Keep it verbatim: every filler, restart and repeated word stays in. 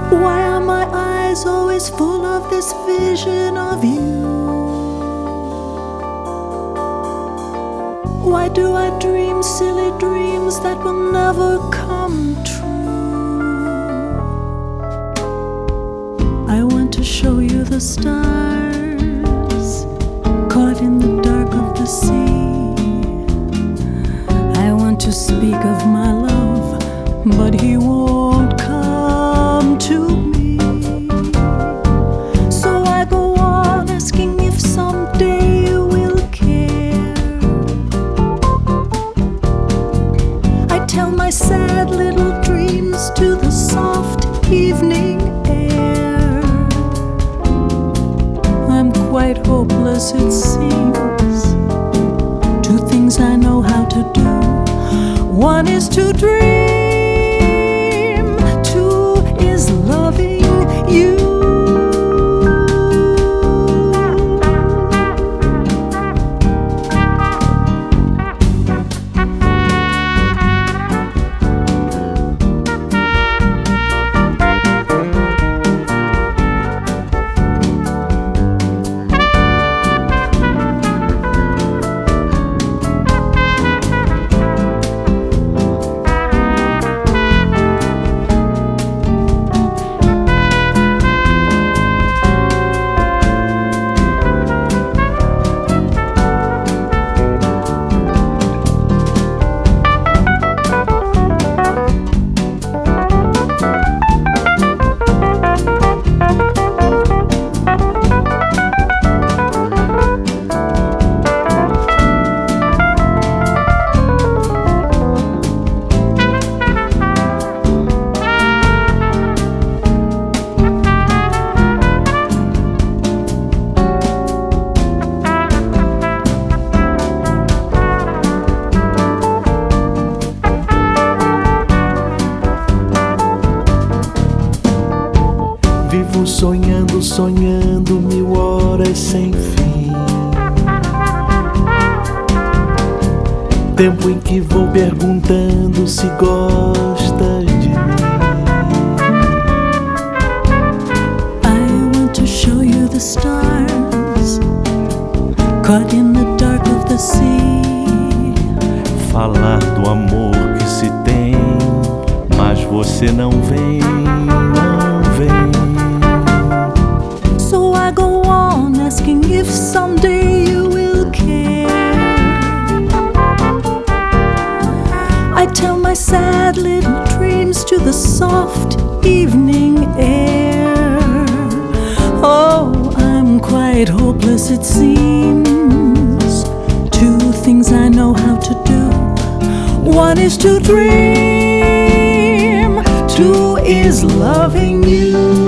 Why are my eyes always full of this vision of you? Why do I dream silly dreams that will never come true? I want to show you the stars caught in the dark of the sea. I want to speak of my love, but he won't come to me. So I go on asking if someday you will care. I tell my sad little dreams to the soft evening air. I'm quite hopeless, it seems. Two things I know how to do. One is to dream, two is loving you. Vivo sonhando, sonhando mil horas sem fim. Tempo em que vou perguntando se gostas de mim. I want to show you the stars caught in the dark of the sea. Falar do amor que se tem, mas você não vem, não vem. So I go on asking if someday you will care. I tell my sad little dreams to the soft evening air. Oh, I'm quite hopeless, it seems. Two things I know how to do. One is to dream, two is loving you.